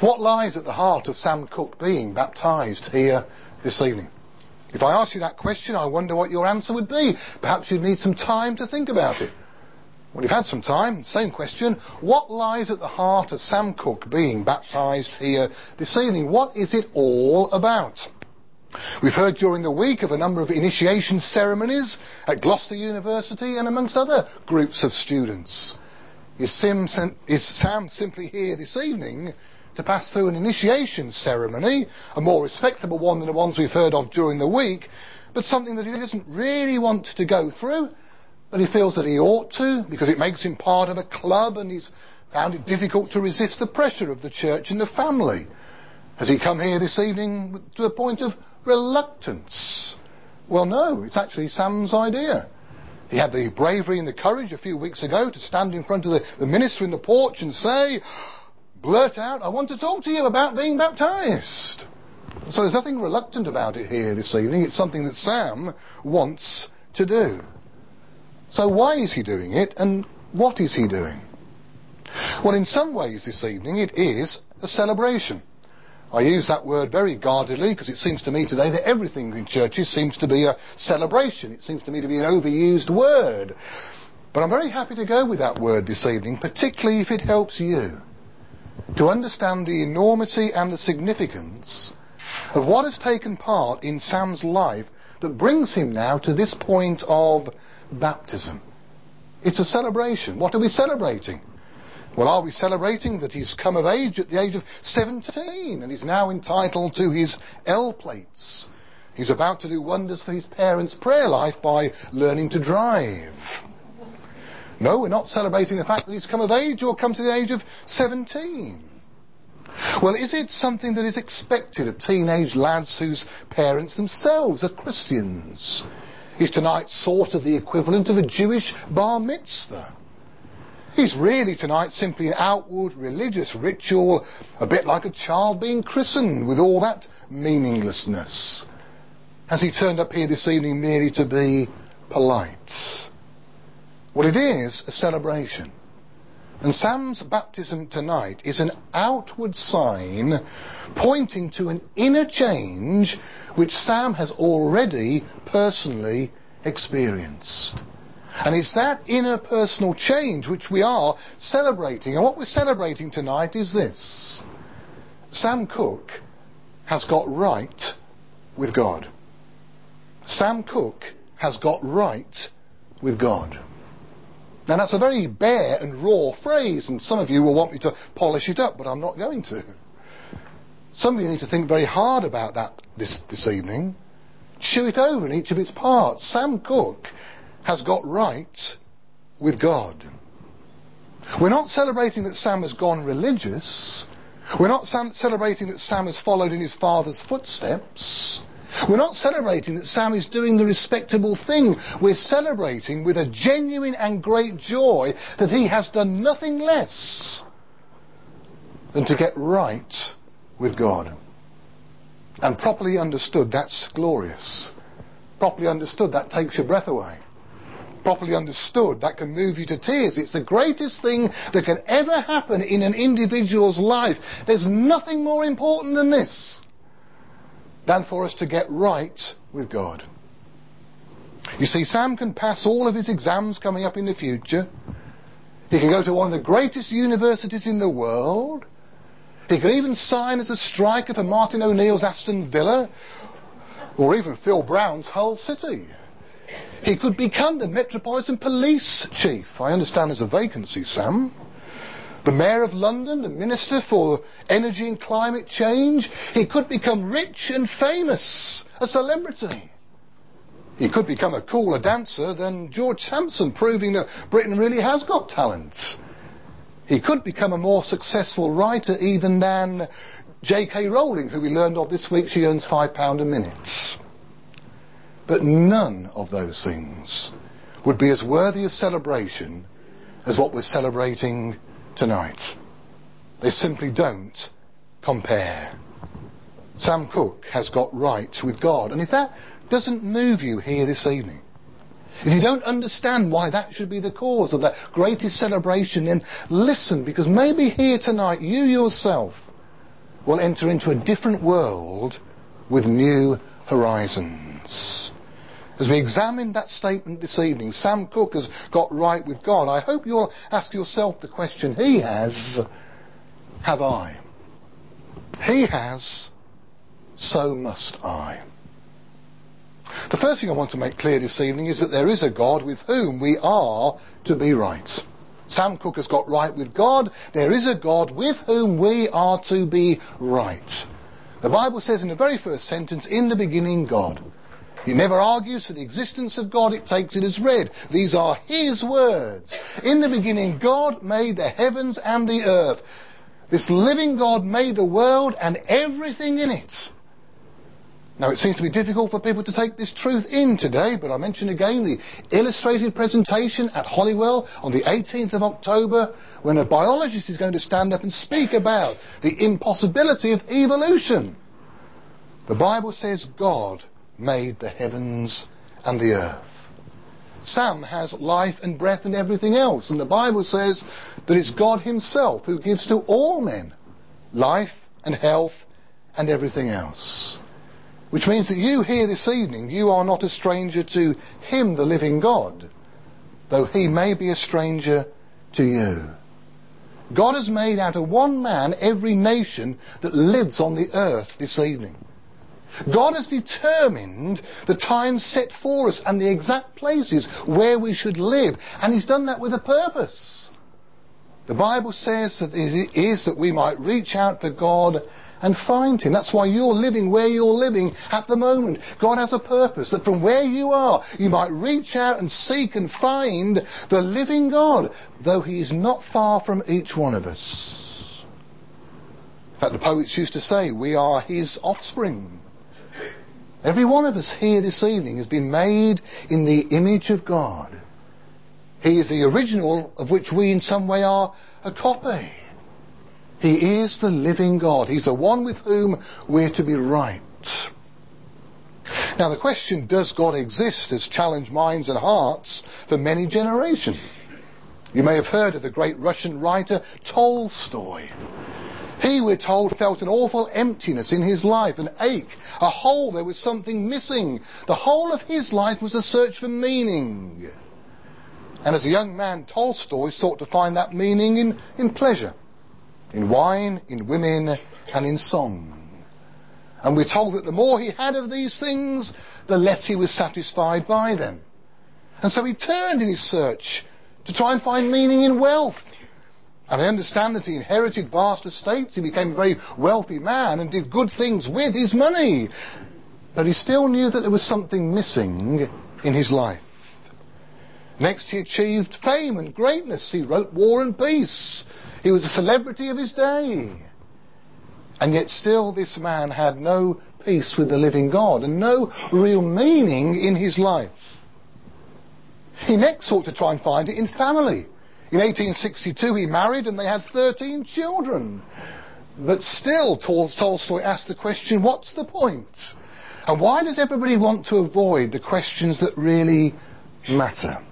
What lies at the heart of Sam Cooke being baptised here this evening? If I ask you that question, I wonder what your answer would be. Perhaps you'd need some time to think about it. Well, you've had some time. Same question. What lies at the heart of Sam Cooke being baptised here this evening? What is it all about? We've heard during the week of a number of initiation ceremonies at Gloucester University and amongst other groups of students. Is Sam simply here this evening to pass through an initiation ceremony, a more respectable one than the ones we've heard of during the week, but something that he doesn't really want to go through, but he feels that he ought to, because it makes him part of a club and he's found it difficult to resist the pressure of the church and the family? Has he come here this evening to a point of reluctance? Well, no, it's actually Sam's idea. He had the bravery and the courage a few weeks ago to stand in front of the minister in the porch and say, blurt out, I want to talk to you about being baptised. So there's nothing reluctant about it here this evening. It's something that Sam wants to do. So why is he doing it, and what is he doing? Well, in some ways this evening it is a celebration. I use that word very guardedly because it seems to me today that everything in churches seems to be a celebration. It seems to me to be an overused word. But I'm very happy to go with that word this evening, particularly if it helps you to understand the enormity and the significance of what has taken part in Sam's life that brings him now to this point of baptism. It's a celebration. What are we celebrating? Well, are we celebrating that he's come of age at the age of 17 and he's now entitled to his L plates? He's about to do wonders for his parents' prayer life by learning to drive. No, we're not celebrating the fact that he's come of age or come to the age of 17. Well, is it something that is expected of teenage lads whose parents themselves are Christians? Is tonight sort of the equivalent of a Jewish bar mitzvah? Is really tonight simply an outward religious ritual, a bit like a child being christened with all that meaninglessness? Has he turned up here this evening merely to be polite? Well, it is a celebration. And Sam's baptism tonight is an outward sign pointing to an inner change which Sam has already personally experienced. And it's that inner personal change which we are celebrating. And what we're celebrating tonight is this. Sam Cooke has got right with God. Sam Cooke has got right with God. Now that's a very bare and raw phrase, and some of you will want me to polish it up, but I'm not going to. Some of you need to think very hard about that this evening. Chew it over in each of its parts. Sam Cooke has got right with God. We're not celebrating that Sam has gone religious. We're not celebrating that Sam has followed in his father's footsteps. We're not celebrating that Sam is doing the respectable thing. We're celebrating with a genuine and great joy that he has done nothing less than to get right with God. And properly understood, that's glorious. Properly understood, that takes your breath away. Properly understood, that can move you to tears. It's the greatest thing that can ever happen in an individual's life. There's nothing more important than this, than for us to get right with God. You see, Sam can pass all of his exams coming up in the future. He can go to one of the greatest universities in the world. He can even sign as a striker for Martin O'Neill's Aston Villa, or even Phil Brown's Hull City. He could become the Metropolitan Police Chief. I understand there's a vacancy, Sam. The Mayor of London, the Minister for Energy and Climate Change. He could become rich and famous, a celebrity. He could become a cooler dancer than George Sampson, proving that Britain really has got talent. He could become a more successful writer even than J.K. Rowling, who we learned of this week. She earns £5 a minute. But none of those things would be as worthy of celebration as what we're celebrating tonight. They simply don't compare. Sam Cooke has got right with God. And if that doesn't move you here this evening, if you don't understand why that should be the cause of that greatest celebration, then listen, because maybe here tonight you yourself will enter into a different world with new horizons. As we examine that statement this evening, Sam Cooke has got right with God. I hope you'll ask yourself the question he has, have I? He has, so must I. The first thing I want to make clear this evening is that there is a God with whom we are to be right. Sam Cooke has got right with God. There is a God with whom we are to be right. The Bible says in the very first sentence, in the beginning God. He never argues for the existence of God, it takes it as read. These are his words. In the beginning God made the heavens and the earth. This living God made the world and everything in it. Now it seems to be difficult for people to take this truth in today, but I mention again the illustrated presentation at Holywell on the 18th of October, when a biologist is going to stand up and speak about the impossibility of evolution. The Bible says God made the heavens and the earth. Sam has life and breath and everything else, and the Bible says that it's God himself who gives to all men life and health and everything else. Which means that you here this evening, you are not a stranger to him, the living God, though he may be a stranger to you. God has made out of one man every nation that lives on the earth this evening. God has determined the time set for us and the exact places where we should live, and he's done that with a purpose. The Bible says that it is that we might reach out to God and find him. That's why you're living where you're living at the moment. God has a purpose, that from where you are, you might reach out and seek and find the living God, though he is not far from each one of us. In fact, the poets used to say, we are his offspring. Every one of us here this evening has been made in the image of God. He is the original of which we in some way are a copy. He is the living God. He's the one with whom we're to be right. Now the question, does God exist, has challenged minds and hearts for many generations. You may have heard of the great Russian writer Tolstoy. He, we're told, felt an awful emptiness in his life, an ache, a hole. There was something missing. The whole of his life was a search for meaning. And as a young man, Tolstoy sought to find that meaning in pleasure. In wine, in women, and in song. And we're told that the more he had of these things, the less he was satisfied by them. And so he turned in his search to try and find meaning in wealth. And I understand that he inherited vast estates, he became a very wealthy man and did good things with his money. But he still knew that there was something missing in his life. Next he achieved fame and greatness. He wrote War and Peace. He was a celebrity of his day. And yet still this man had no peace with the living God and no real meaning in his life. He next sought to try and find it in family. In 1862 he married and they had 13 children. But still Tolstoy asked the question, what's the point? And why does everybody want to avoid the questions that really matter?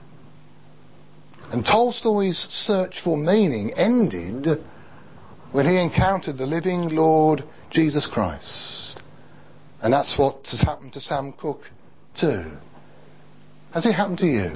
And Tolstoy's search for meaning ended when he encountered the living Lord Jesus Christ. And that's what has happened to Sam Cooke too. Has it happened to you?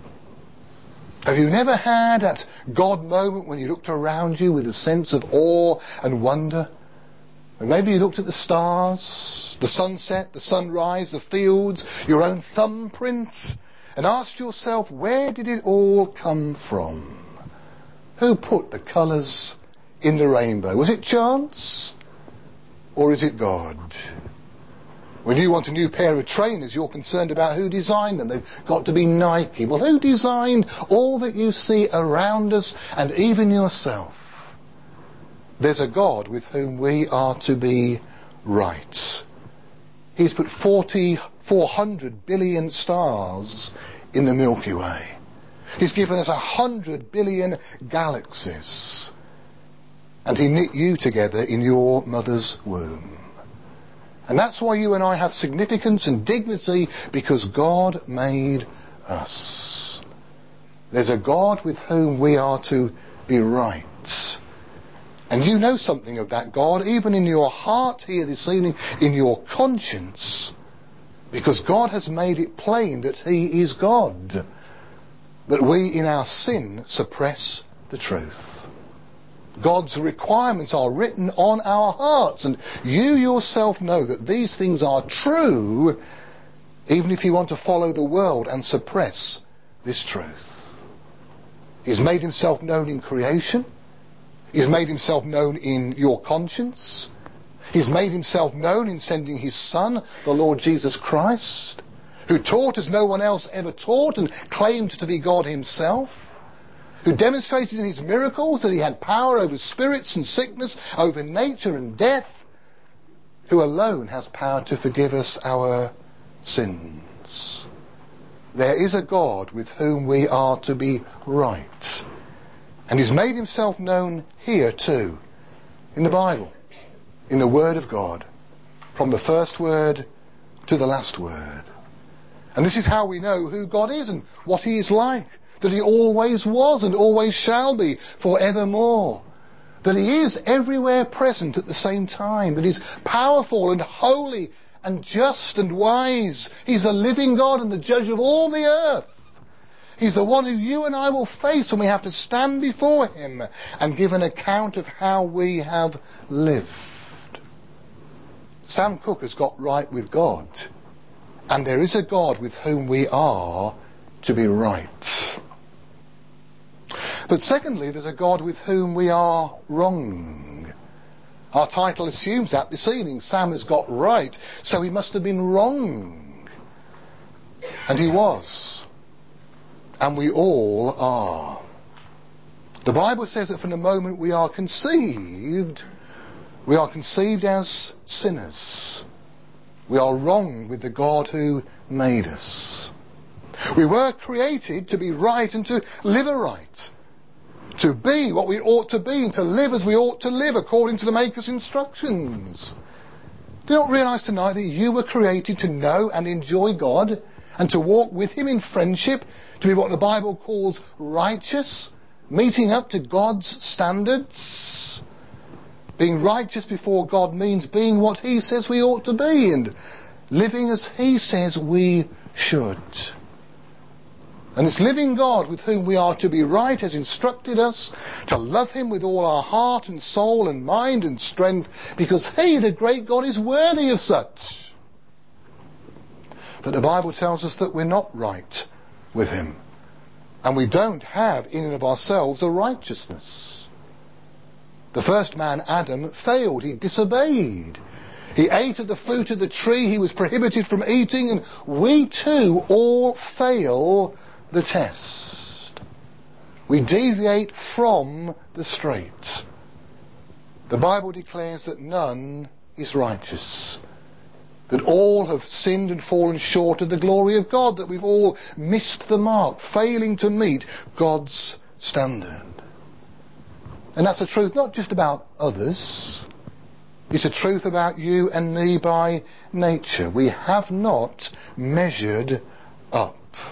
Have you never had that God moment when you looked around you with a sense of awe and wonder? And maybe you looked at the stars, the sunset, the sunrise, the fields, your own thumbprint, and asked yourself, where did it all come from? Who put the colours in the rainbow? Was it chance? Or is it God? When you want a new pair of trainers, you're concerned about who designed them. They've got to be Nike. Well, who designed all that you see around us and even yourself? There's a God with whom we are to be right. He's put 400 billion stars in the Milky Way. He's given us 100 billion galaxies. And he knit you together in your mother's womb. And that's why you and I have significance and dignity, because God made us. There's a God with whom we are to be right. And you know something of that God, even in your heart here this evening, in your conscience, because God has made it plain that He is God. But we, in our sin, suppress the truth. God's requirements are written on our hearts, and you yourself know that these things are true, even if you want to follow the world and suppress this truth. He's made Himself known in creation. He's made Himself known in your conscience. He's made Himself known in sending His Son, the Lord Jesus Christ, who taught as no one else ever taught and claimed to be God Himself, who demonstrated in His miracles that He had power over spirits and sickness, over nature and death, who alone has power to forgive us our sins. There is a God with whom we are to be right. And He's made Himself known here too, in the Bible, in the Word of God, from the first word to the last word. And this is how we know who God is and what He is like. That He always was and always shall be forevermore. That He is everywhere present at the same time. That He's powerful and holy and just and wise. He's a living God and the judge of all the earth. He's the one who you and I will face when we have to stand before Him and give an account of how we have lived. Sam Cooke has got right with God. And there is a God with whom we are to be right. But secondly, there's a God with whom we are wrong. Our title assumes that this evening. Sam has got right, so he must have been wrong. And he was. And we all are. The Bible says that from the moment we are conceived as sinners. We are wrong with the God who made us. We were created to be right and to live aright. To be what we ought to be and to live as we ought to live according to the Maker's instructions. Do you not realise tonight that you were created to know and enjoy God and to walk with Him in friendship, to be what the Bible calls righteous, meeting up to God's standards? Being righteous before God means being what He says we ought to be and living as He says we should. And this living God with whom we are to be right has instructed us to love Him with all our heart and soul and mind and strength, because He, the great God, is worthy of such. But the Bible tells us that we're not right with Him. And we don't have in and of ourselves a righteousness. The first man, Adam, failed. He disobeyed. He ate of the fruit of the tree he was prohibited from eating, and we too all fail the test. We deviate from the straight. The Bible declares that none is righteous. That all have sinned and fallen short of the glory of God. That we've all missed the mark, failing to meet God's standard. And that's a truth not just about others. It's a truth about you and me by nature. We have not measured up.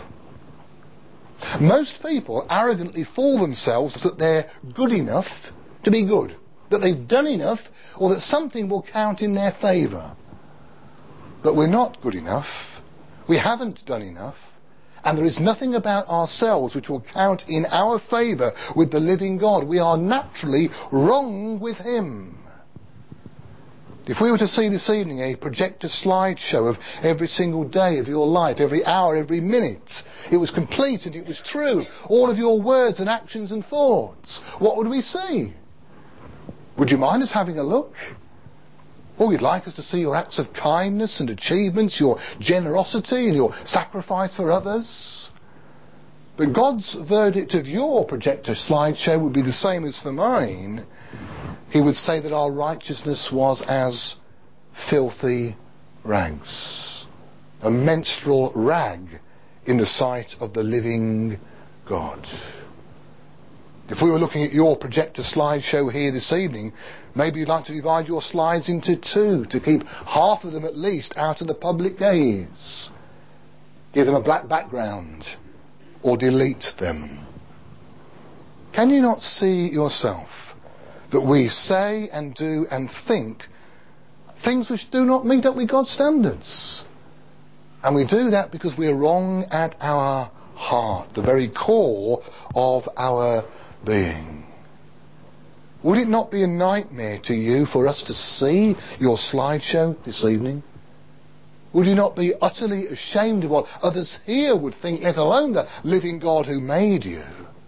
Most people arrogantly fool themselves that they're good enough to be good. That they've done enough, or that something will count in their favour. But we're not good enough. We haven't done enough. And there is nothing about ourselves which will count in our favour with the living God. We are naturally wrong with Him. If we were to see this evening a projector slideshow of every single day of your life, every hour, every minute, it was complete and it was true, all of your words and actions and thoughts, what would we see? Would you mind us having a look? Or you'd like us to see your acts of kindness and achievements, your generosity and your sacrifice for others? But God's verdict of your projector slideshow would be the same as for mine. He would say that our righteousness was as filthy rags. A menstrual rag in the sight of the living God. If we were looking at your projector slideshow here this evening, maybe you'd like to divide your slides into two to keep half of them at least out of the public gaze. Give them a black background or delete them. Can you not see yourself that we say and do and think things which do not meet up with God's standards. And we do that because we're wrong at our heart, the very core of our being. Would it not be a nightmare to you for us to see your slideshow this evening? Would you not be utterly ashamed of what others here would think, let alone the living God who made you?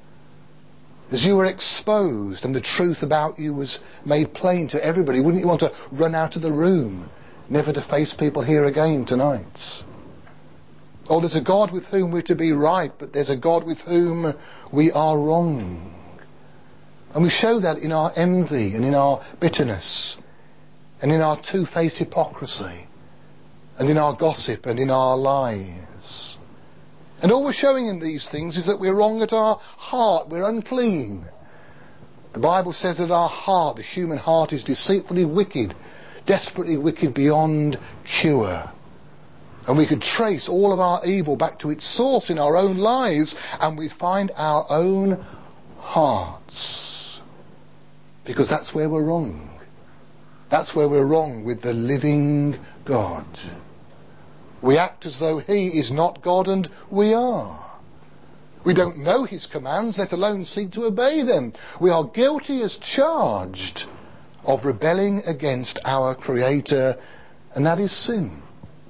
As you were exposed and the truth about you was made plain to everybody, wouldn't you want to run out of the room, never to face people here again tonight? Oh, there's a God with whom we're to be right, but there's a God with whom we are wrong. And we show that in our envy and in our bitterness and in our two-faced hypocrisy and in our gossip and in our lies. And all we're showing in these things is that we're wrong at our heart. We're unclean. The Bible says that our heart, the human heart, is deceitfully wicked, desperately wicked beyond cure. And we could trace all of our evil back to its source in our own lives, and we find our own hearts. Because that's where we're wrong. That's where we're wrong with the living God. We act as though He is not God and we are. We don't know His commands, let alone seek to obey them. We are guilty as charged of rebelling against our Creator, and that is sin.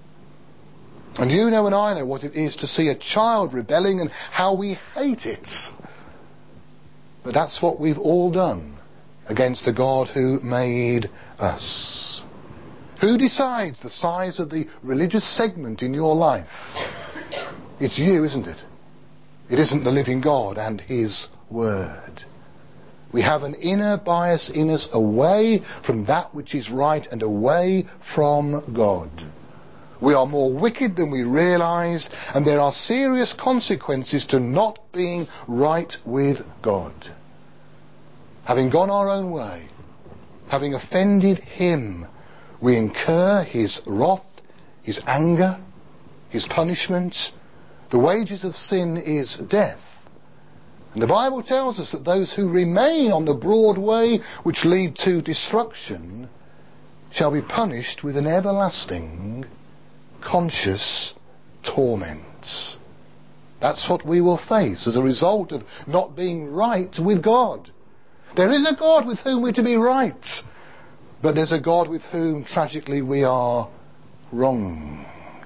And you know and I know what it is to see a child rebelling and how we hate it. But that's what we've all done against the God who made us. Who decides the size of the religious segment in your life? It's you, isn't it? It isn't the living God and His Word. We have an inner bias in us away from that which is right and away from God. We are more wicked than we realised, and there are serious consequences to not being right with God. Having gone our own way, having offended Him, we incur His wrath, His anger, His punishment. The wages of sin is death. And the Bible tells us that those who remain on the broad way which lead to destruction shall be punished with an everlasting conscious torment. That's what we will face as a result of not being right with God. There is a God with whom we're to be right, but there's a God with whom, tragically, we are wrong.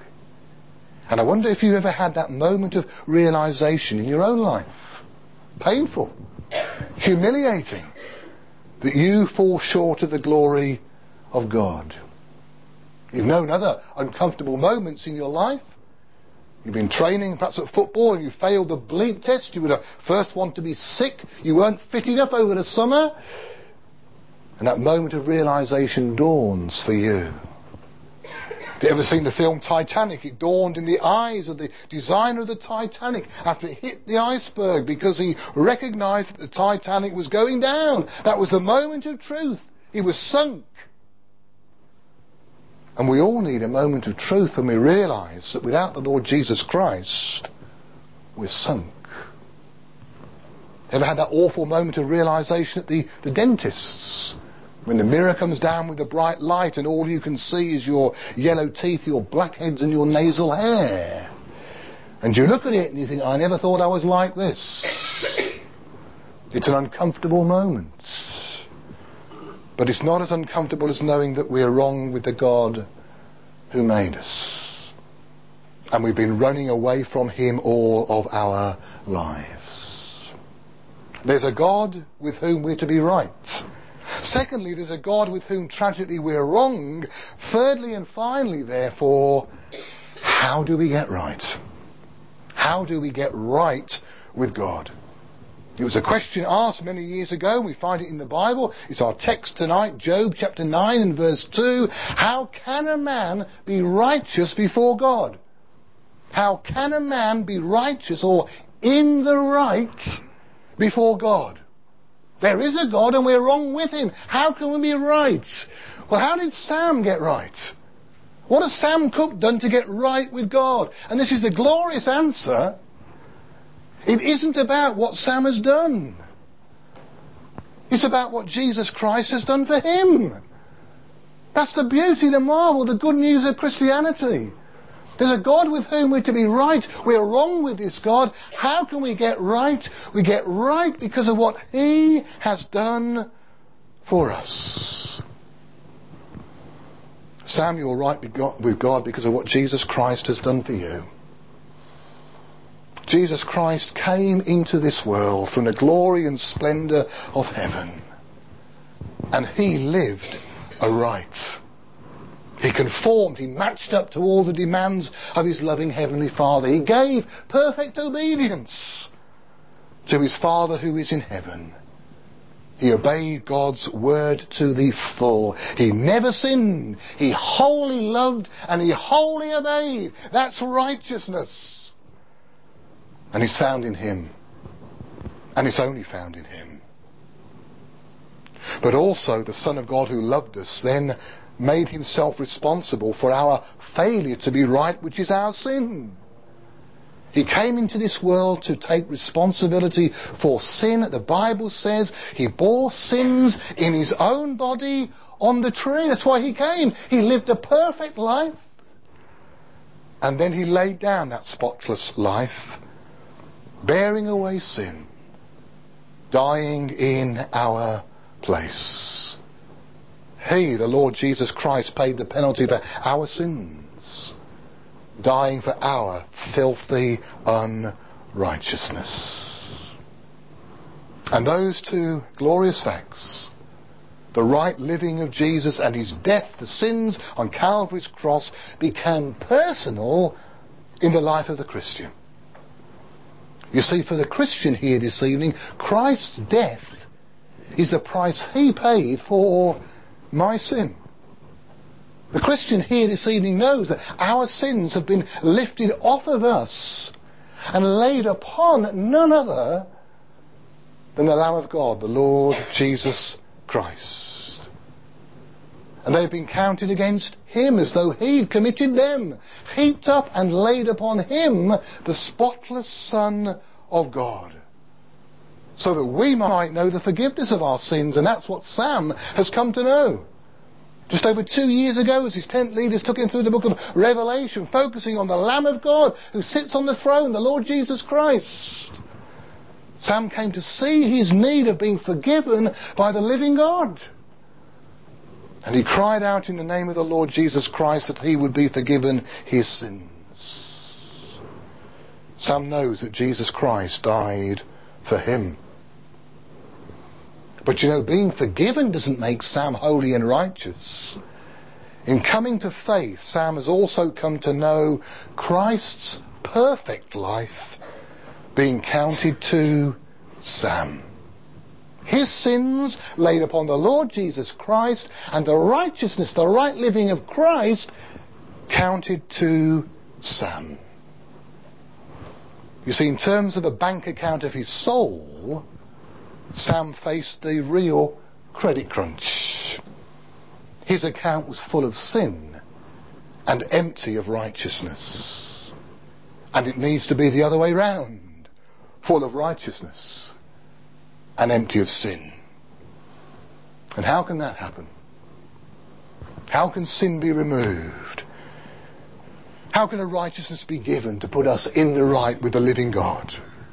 And I wonder if you ever had that moment of realisation in your own life. Painful, humiliating, that you fall short of the glory of God. You've known other uncomfortable moments in your life. You've been training, perhaps at football, and you failed the bleep test. You were the first one to be sick. You weren't fit enough over the summer. And that moment of realisation dawns for you. Have you ever seen the film Titanic? It dawned in the eyes of the designer of the Titanic after it hit the iceberg, because he recognised that the Titanic was going down. That was the moment of truth. He was sunk. And we all need a moment of truth when we realise that without the Lord Jesus Christ, we're sunk. Ever had that awful moment of realisation at the dentist's? When the mirror comes down with a bright light and all you can see is your yellow teeth, your blackheads and your nasal hair. And you look at it and you think, I never thought I was like this. It's an uncomfortable moment. But it's not as uncomfortable as knowing that we're wrong with the God who made us. And we've been running away from Him all of our lives. There's a God with whom we're to be right. Secondly, there's a God with whom tragically we're wrong. Thirdly and finally, therefore, how do we get right? How do we get right with God? It was a question asked many years ago. We find it in the Bible. It's our text tonight, Job chapter 9 and verse 2. How can a man be righteous before God? How can a man be righteous or in the right before God? There is a God and we're wrong with Him. How can we be right? Well, how did Sam get right? What has Sam Cooke done to get right with God? And this is the glorious answer. It isn't about what Sam has done. It's about what Jesus Christ has done for him. That's the beauty, the marvel, the good news of Christianity. There's a God with whom we're to be right. We're wrong with this God. How can we get right? We get right because of what he has done for us. Sam, you're right with God because of what Jesus Christ has done for you. Jesus Christ came into this world from the glory and splendour of heaven. And he lived aright. He conformed, he matched up to all the demands of his loving Heavenly Father. He gave perfect obedience to his Father who is in heaven. He obeyed God's word to the full. He never sinned. He wholly loved and he wholly obeyed. That's righteousness. And it's found in him. And it's only found in him. But also the Son of God who loved us then made himself responsible for our failure to be right, which is our sin. He came into this world to take responsibility for sin. The Bible says he bore sins in his own body on the tree. That's why he came. He lived a perfect life. And then he laid down that spotless life, bearing away sin, dying in our place. He, the Lord Jesus Christ, paid the penalty for our sins, dying for our filthy unrighteousness. And those two glorious facts, the right living of Jesus and his death for sins on Calvary's cross, became personal in the life of the Christian. You see, for the Christian here this evening, Christ's death is the price he paid for my sin. The Christian here this evening knows that our sins have been lifted off of us and laid upon none other than the Lamb of God, the Lord Jesus Christ. And they've been counted against him as though he'd committed them, heaped up and laid upon him the spotless Son of God, so that we might know the forgiveness of our sins. And that's what Sam has come to know. Just over 2 years ago, as his tent leaders took him through the book of Revelation, focusing on the Lamb of God who sits on the throne, the Lord Jesus Christ, Sam came to see his need of being forgiven by the living God. And he cried out in the name of the Lord Jesus Christ that he would be forgiven his sins. Sam knows that Jesus Christ died for him. But you know, being forgiven doesn't make Sam holy and righteous. In coming to faith, Sam has also come to know Christ's perfect life being counted to Sam. His sins laid upon the Lord Jesus Christ, and the righteousness, the right living of Christ counted to Sam. You see, in terms of the bank account of his soul, Sam faced the real credit crunch. His account was full of sin and empty of righteousness. And it needs to be the other way round, full of righteousness and empty of sin. And how can that happen? How can sin be removed? How can a righteousness be given to put us in the right with the living God?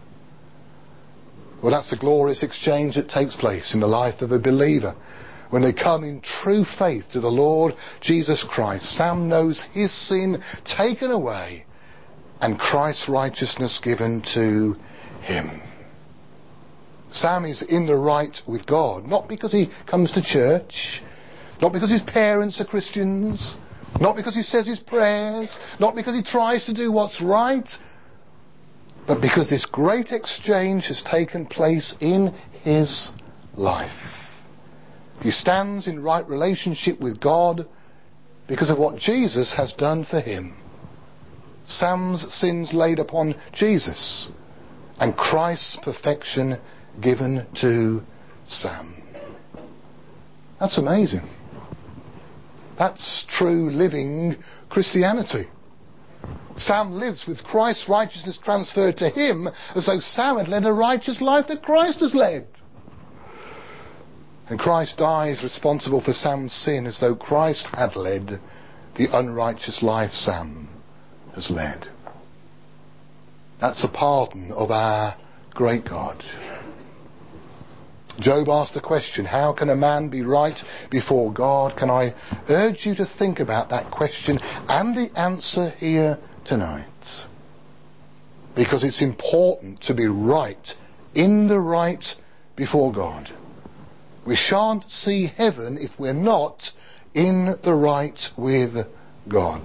Well, that's the glorious exchange that takes place in the life of a believer when they come in true faith to the Lord Jesus Christ. Sam knows his sin taken away and Christ's righteousness given to him. Sam is in the right with God, not because he comes to church, not because his parents are Christians, not because he says his prayers, not because he tries to do what's right, but because this great exchange has taken place in his life. He stands in right relationship with God because of what Jesus has done for him. Sam's sins laid upon Jesus and Christ's perfection given to Sam. That's amazing. That's true living Christianity. Sam lives with Christ's righteousness transferred to him as though Sam had led a righteous life that Christ has led. And Christ dies responsible for Sam's sin as though Christ had led the unrighteous life Sam has led. That's the pardon of our great God. Job asked the question, how can a man be right before God? Can I urge you to think about that question and the answer here tonight? Because it's important to be right, in the right before God. We shan't see heaven if we're not in the right with God.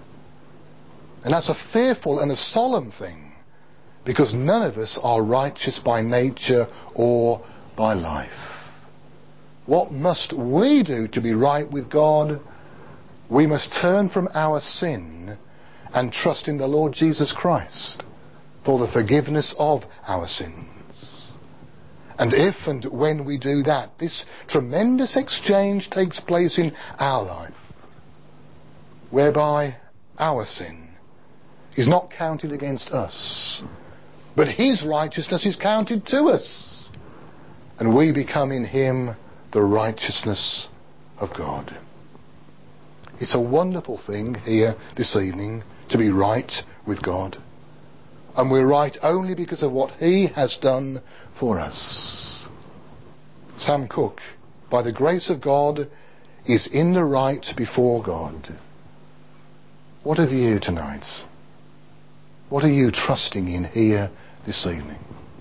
And that's a fearful and a solemn thing, because none of us are righteous by nature or by life. What must we do to be right with God? We must turn from our sin and trust in the Lord Jesus Christ for the forgiveness of our sins. And if and when we do that, this tremendous exchange takes place in our life, whereby our sin is not counted against us, but His righteousness is counted to us, and we become in Him the righteousness of God. It's a wonderful thing here this evening to be right with God. And we're right only because of what He has done for us. Sam Cooke, by the grace of God, is in the right before God. What have you tonight? What are you trusting in here this evening?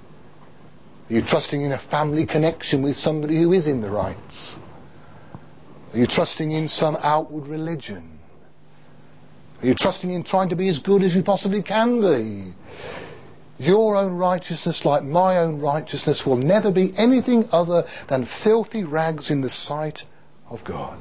Are you trusting in a family connection with somebody who is in the right? Are you trusting in some outward religion? Are you trusting in trying to be as good as you possibly can be? Your own righteousness, like my own righteousness, will never be anything other than filthy rags in the sight of God.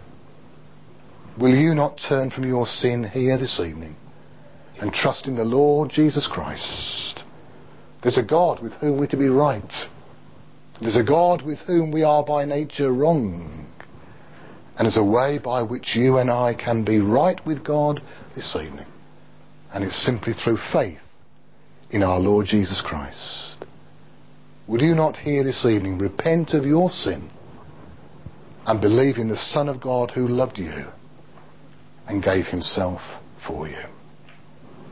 Will you not turn from your sin here this evening and trust in the Lord Jesus Christ? There's a God with whom we're to be right. There's a God with whom we are by nature wrong. And there's a way by which you and I can be right with God this evening. And it's simply through faith in our Lord Jesus Christ. Would you not here this evening repent of your sin and believe in the Son of God who loved you and gave Himself for you?